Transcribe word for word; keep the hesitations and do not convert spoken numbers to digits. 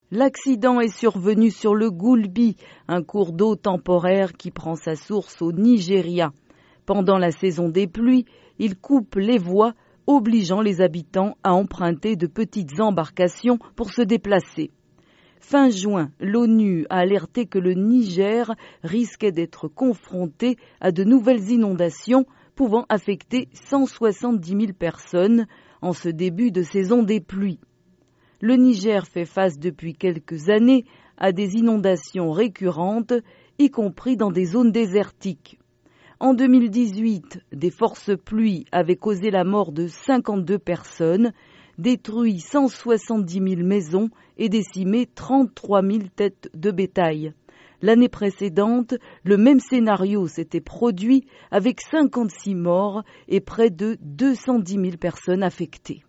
L'accident est survenu sur le Gulbi, un cours d'eau temporaire qui prend sa source au Nigeria. Pendant la saison des pluies, il coupe les voies, obligeant les habitants à emprunter de petites embarcations pour se déplacer. Fin juin, l'ONU a alerté que le Niger risquait d'être confronté à de nouvelles inondations pouvant affecter cent soixante-dix mille personnes en ce début de saison des pluies. Le Niger fait face depuis quelques années à des inondations récurrentes, y compris dans des zones désertiques. En deux mille dix-huit, des fortes pluies avaient causé la mort de cinquante-deux personnes, détruit cent soixante-dix mille maisons et décimé trente-trois mille têtes de bétail. L'année précédente, le même scénario s'était produit avec cinquante-six morts et près de deux cent dix mille personnes affectées.